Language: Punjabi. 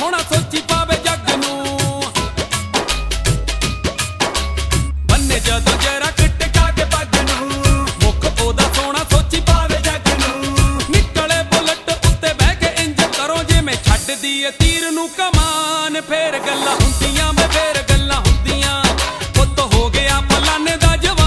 ਸੋਹਣਾ ਸੋਚੀ ਪਾਵੇ ਜੱਗ ਨੂੰ। ਬੰਨੇ ਜਦੋਂ ਜਰਾ ਟਿਕਾ ਕੇ ਪੱਗ ਨੂੰ, ਮੁੱਖ ਉਹਦਾ ਸੋਹਣਾ ਸੋਚੀ ਪਾਵੇ ਜੱਗ ਨੂੰ। ਨਿਕਲੇ ਬੁਲਟ ਉੱਤੇ ਬਹਿ ਕੇ ਇੰਜ ਕਰੋ ਜਿਵੇਂ ਛੱਡਦੀ ਏ ਤੀਰ ਨੂੰ ਕਮਾਨ। ਫੇਰ ਗੱਲਾਂ ਹੁੰਦੀਆਂ ਵੇ ਫੇਰ ਗੱਲਾਂ ਹੁੰਦੀਆਂ, ਪੁੱਤ ਹੋ ਗਿਆ ਪਲਾਨੇ ਦਾ ਜਵਾਨ।